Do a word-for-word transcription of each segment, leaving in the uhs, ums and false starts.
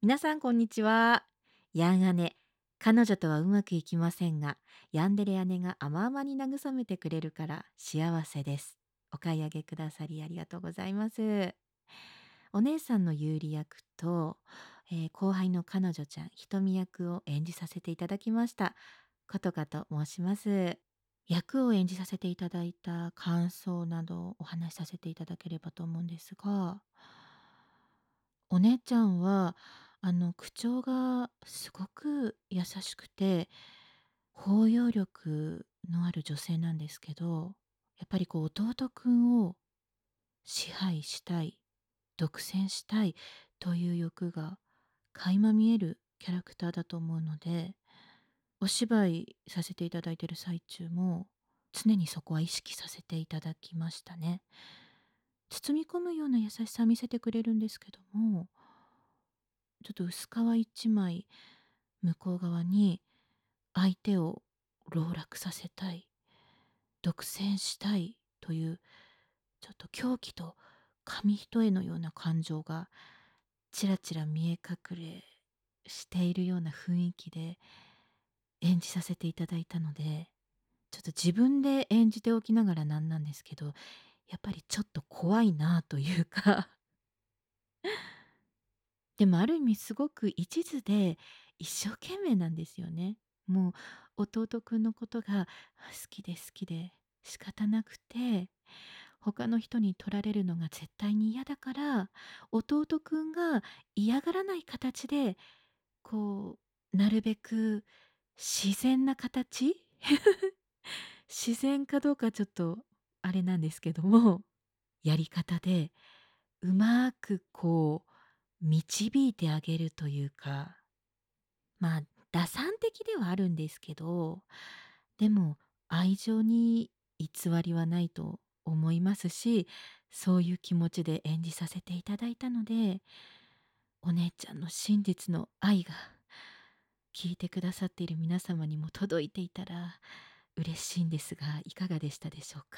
皆さんこんにちは。ヤン姉、彼女とはうまくいきませんが、ヤンデレ姉が甘々に慰めてくれるから幸せです。お買い上げくださりありがとうございます。お姉さんの有利役と、えー後輩の彼女ちゃん、ひとみ役を演じさせていただきました。ことかと申します。役を演じさせていただいた感想などお話しさせていただければと思うんですが、お姉ちゃんは、あの、口調がすごく優しくて、包容力のある女性なんですけど、やっぱりこう弟くんを支配したい、独占したいという欲が垣間見えるキャラクターだと思うので、お芝居させていただいている最中も、常にそこは意識させていただきましたね。包み込むような優しさ見せてくれるんですけども、ちょっと薄皮一枚向こう側に相手を籠絡させたい、独占したいというちょっと狂気と紙一重のような感情がちらちら見え隠れしているような雰囲気で演じさせていただいたので、ちょっと自分で演じておきながらなんなんですけど、やっぱりちょっと怖いなというかでもある意味すごく一途で一生懸命なんですよね。もう弟くんのことが好きで好きで仕方なくて、他の人に取られるのが絶対に嫌だから、弟くんが嫌がらない形で、こう、なるべく自然な形自然かどうかちょっとあれなんですけども、やり方でうまくこう導いてあげるというか、まあ、打算的ではあるんですけど、でも愛情に偽りはないと思いますし、そういう気持ちで演じさせていただいたので、お姉ちゃんの真実の愛が聞いてくださっている皆様にも届いていたら嬉しいんですが、いかがでしたでしょうか。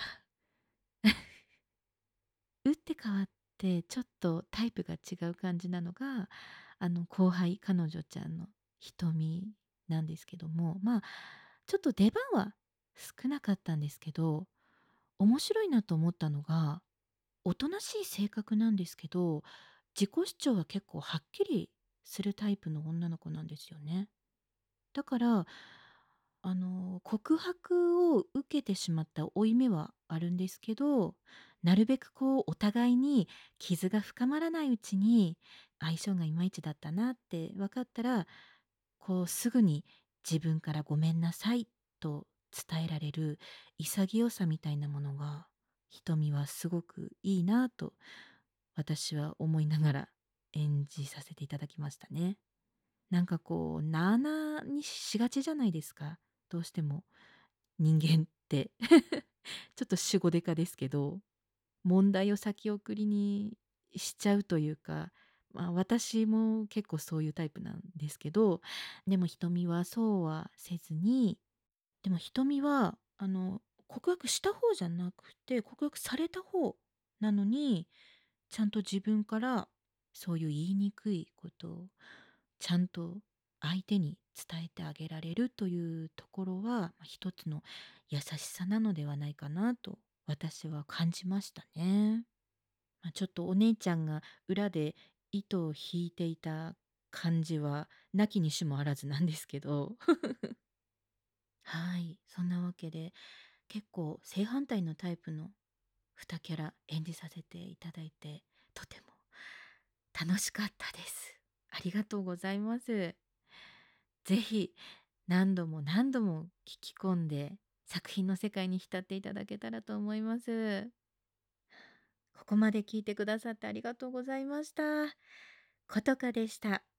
打って変わってちょっとタイプが違う感じなのが、あの後輩彼女ちゃんの瞳なんですけども、まあちょっと出番は少なかったんですけど、面白いなと思ったのが、おとなしい性格なんですけど、自己主張は結構はっきりするタイプの女の子なんですよね。だから、あの、告白を受けてしまった負い目はあるんですけど、なるべくこうお互いに傷が深まらないうちに、相性がいまいちだったなって分かったら、こうすぐに自分からごめんなさいと伝えられる潔さみたいなものが、瞳はすごくいいなと私は思いながら演じさせていただきましたね。なんかこう、なあなあにしがちじゃないですか。どうしても人間って。ちょっと主語デカですけど、問題を先送りにしちゃうというか、まあ、私も結構そういうタイプなんですけど、でも瞳はそうはせずに、でも瞳はあの告白した方じゃなくて、告白された方なのに、ちゃんと自分からそういう言いにくいことをちゃんと相手に伝えてあげられるというところは、まあ一つの優しさなのではないかなと私は感じましたね。まあ、ちょっとお姉ちゃんが裏で糸を引いていた感じはなきにしもあらずなんですけどはい、そんなわけで結構正反対のタイプのにキャラ演じさせていただいて、とても楽しかったです。ありがとうございます。ぜひ何度も何度も聞き込んで作品の世界に浸っていただけたらと思います。ここまで聞いてくださってありがとうございました。ことかでした。